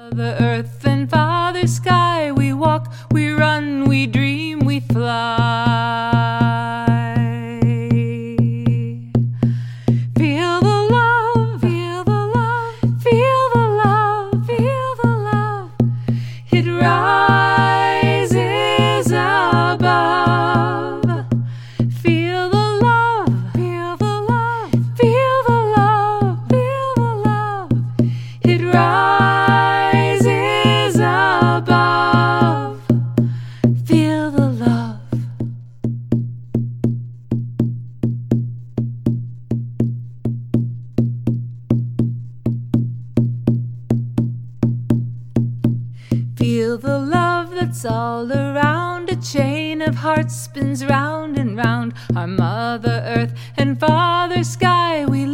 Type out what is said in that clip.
Mother Earth and Father Sky, we walk, we run, we dream, we fly. Feel the love, feel the love, feel the love, feel the love. It rises above. Feel the love, feel the love, feel the love, feel the love. It rises above. Feel the love. Feel the love that's all around. A chain of hearts spins round and round. Our Mother Earth and Father Sky, we